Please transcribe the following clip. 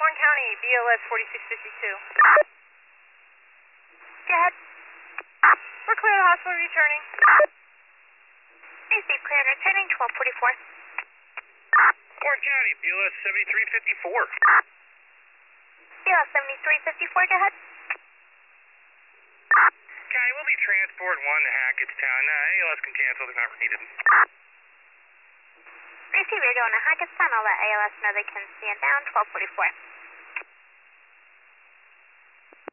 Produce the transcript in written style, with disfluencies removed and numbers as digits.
Warren County, BLS 4652. Go ahead. We're clear to the hospital, returning. Receive clear, returning 1244. Warren County, BLS 7354. BLS 7354, go ahead. County, we'll be transport 1 to Hackettstown. ALS can cancel, they're not needed. Receive, you're going to Hackettstown. I'll let ALS know they can stand down 1244.